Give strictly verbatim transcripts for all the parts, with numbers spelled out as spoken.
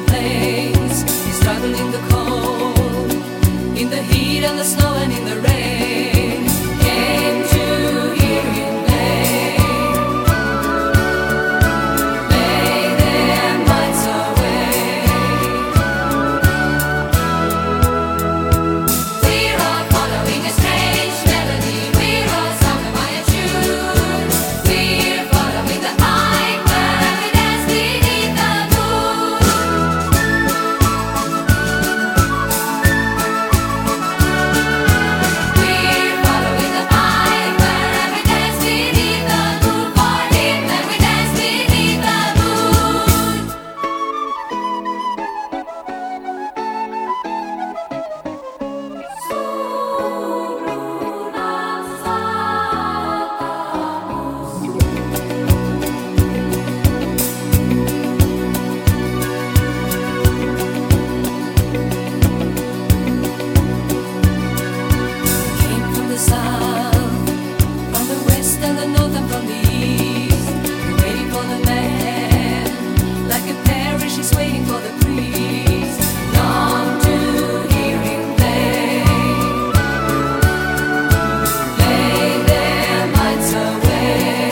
plains. He struggled in the cold, in the heat and the snow and in the rain. Came to hear him play, play their minds away. We're all following a strange melody. We're all sung by a tune. We're following the piper and we dance beneath the moon. We're following the piper and we dance beneath the moon. For him and we dance beneath the moon. Came from the south, from the west and the north and from the east. We're waiting for the man, like a parish is waiting for the priest. Long to hear him play, play their minds away.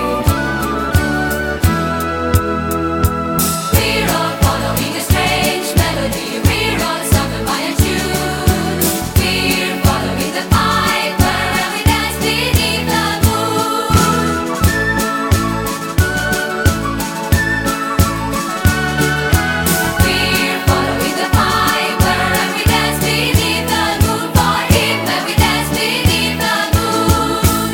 We're all following a strange melody. We're all sung by a tune. We're following the piper and we dance beneath the moon. We're following the piper and we dance beneath the moon. For him and we dance beneath the moon.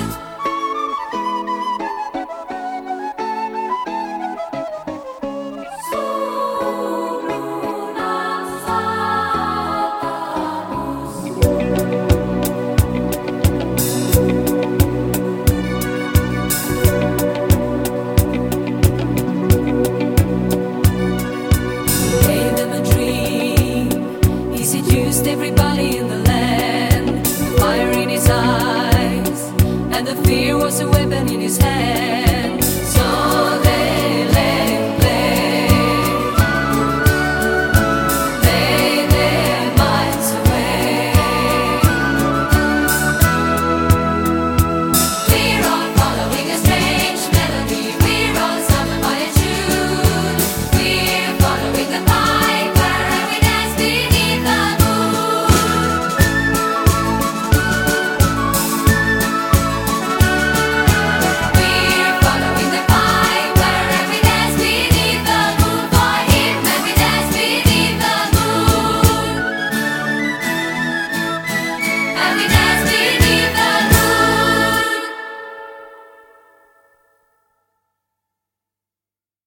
Gave them a dream. He seduced everybody in the land. The fire in his eyes, and the fear was a weapon in his hand.